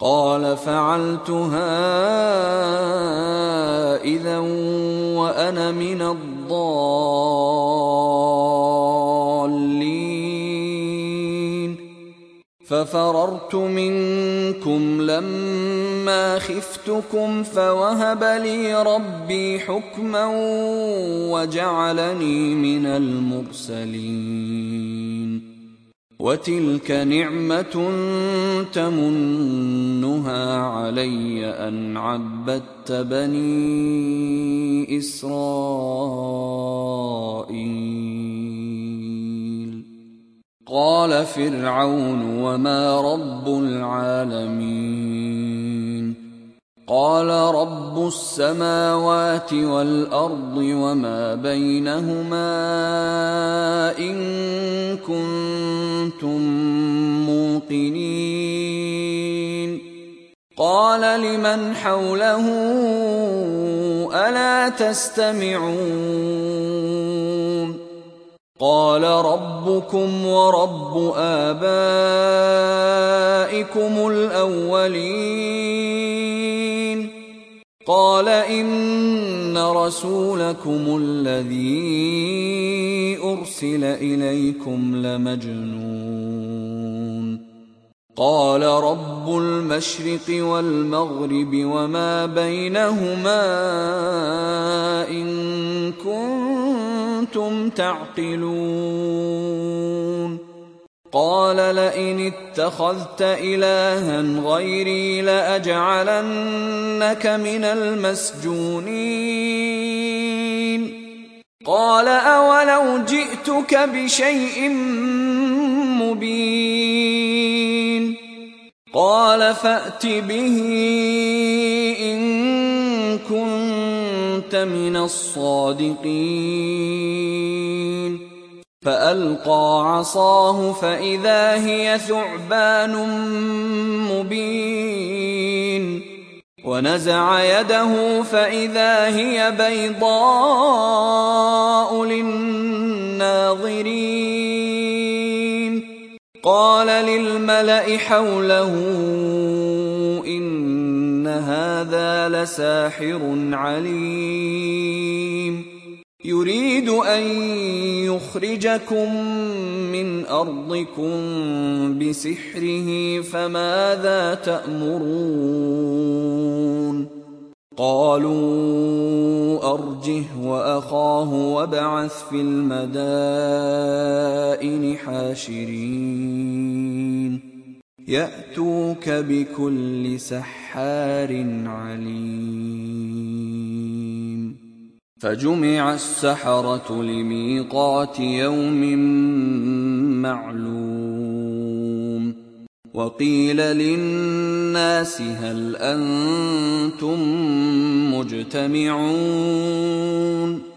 قال فعلتها إذا وأنا من الضالين ففررت منكم لما خفتكم فوهب لي ربي حكما وجعلني من المرسلين وتلك نعمة تمنها علي أن عبدت بني إسرائيل قال فرعون وما رب العالمين قال رب السماوات والأرض وما بينهما إن كنتم موقنين قال لمن حوله ألا تستمعون قال ربكم ورب آبائكم الأولين قال إن رسولكم الذي أرسل إليكم لمجنون قال رب المشرق والمغرب وما بينهما إن كنتم تعقلون قال لئن اتخذت إلها غيري لأجعلنك من المسجونين قال أولو جئتك بشيء مبين قال فأت به إن كنت من الصادقين فألقى عصاه فإذا هي ثعبان مبين ونزع يده فإذا هي بيضاء للناظرين قال للملأ حوله إن هذا لساحر عليم يريد أن يخرجكم من أرضكم بسحره فماذا تأمرون قالوا أرجه وأخاه وابعث في المدائن حاشرين يأتوك بكل سحار عليم فجمع السحرة لميقات يوم معلوم وقيل للناس هل أنتم مجتمعون